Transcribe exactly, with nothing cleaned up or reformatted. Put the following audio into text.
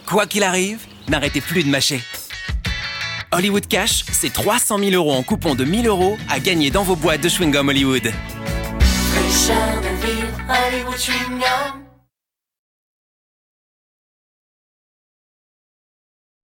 Quoi qu'il arrive, n'arrêtez plus de mâcher. Hollywood Cash, c'est trois cent mille euros en coupons de mille euros à gagner dans vos boîtes de chewing-gum Hollywood. Fraîcheur de vivre Hollywood chewing-gum.